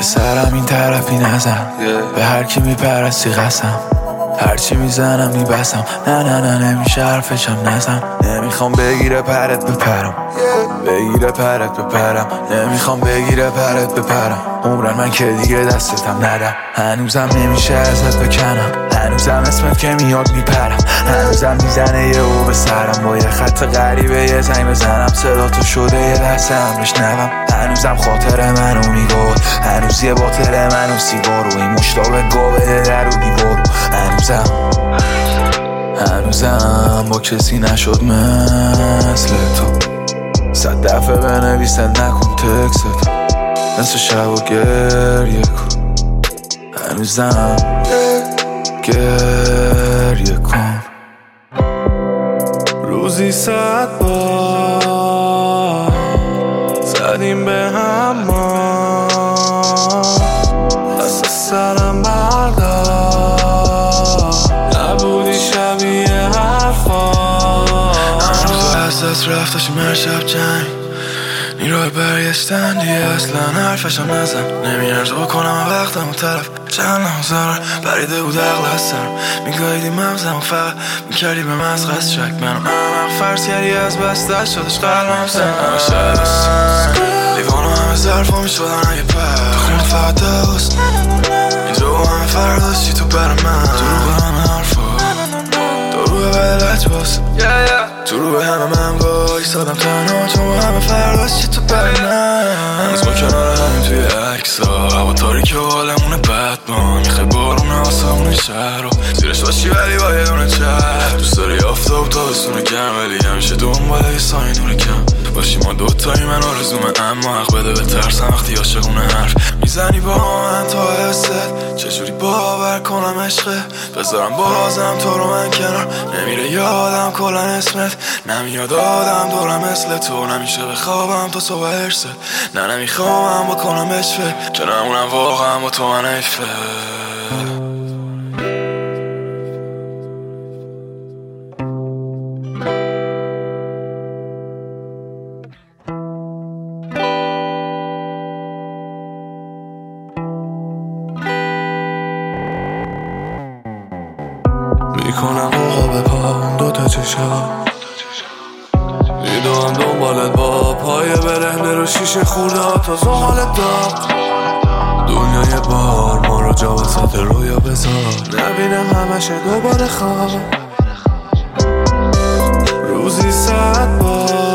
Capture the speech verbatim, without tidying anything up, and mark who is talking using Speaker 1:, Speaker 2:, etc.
Speaker 1: سرم این طرفی نزن، به هر کی میپرستی قسم، هرچی میزنم میبسم. نه نه نه نمیشه حرفشم نزن. نمیخوام بگیره پرت بپرم، بگیره پرت بپرم. نمیخوام بگیره پرت بپرم. عمرن من که دیگه دستتم ندم. هنوزم نمیشه ازت بکنم، هنوزم اسمت که میاد میپرم، هنوزم میزنه یه او به سرم. با یه خط غریبه یه زنگ بزنم، صدا تو شده یه لحظه هم بشنوم. هنوزم خاطر منو میگود، هنوز یه باطل منو سیگارو، این مشتاق گو بده در و دیوارو. هنوزم هنوزم با کسی نشد مثل تو. صد دفعه بنویسن نکن تکست، نصف شب و گریه کن. هنوزم گریه کن.
Speaker 2: روزی صد بار زدیم به هم ما، دست سرم بردار، نبودی شبیه حرفا. هنوز از دست رفت داشتیم هر شب جنگ، این راه برگشتن دیگه اصلا حرفشم نزن. نمیارزه بکنم وقتم و طرف چند نمازارم بریده بود عقل از سرم. میگاهیدی مغزم و فقط میکردی به مزغز شک. من همه فرض کردی از بس دست شدش قلبم سن. همه شاید لیوانو همه ظرفا میشدن اگه پر تو خونه فقط دوست. اینجا با همه فرداشتی تو بر من، تو رو به همه حرفا، تو رو به بدلت باز، تو رو به همه من وای سادم تنها، تو با همه فرداشتی تو بر من. هنوز ما کنار همین توی عکسا، هوا تاریک و حالمونه بد ما. میخوای بارونه آسمون شهر رو زیرش باشی ولی با یه دونه چهر. دوست داری آفتاب تابستون گرم ولی همیشه دنبال یه ساینونه کم باشی. ما دوتایی من آرزومه اما حق بده به ترسم وقتی عاشقونه حرف میزنی با من تا حست. چجوری باور کنم عشقه، بذارم بازم تو رو من کنار. نمیره یادم کلن اسمت، نمیاد آدم دورم مثل تو. نمیشه بخوابم تا صبح ارست، نه نمیخوام بکنم بهش فکر، که نمونم واقعا با تو من ایفه. میکنم آقا به پام دوتا چشم، میدوام دنبالت با پای برهنه رو شیشه خورده ها تا زغالت داد. دنیای بار ما رو جا وسط رویا بذار، نبینم همشه دوباره خواب. روزی صد بار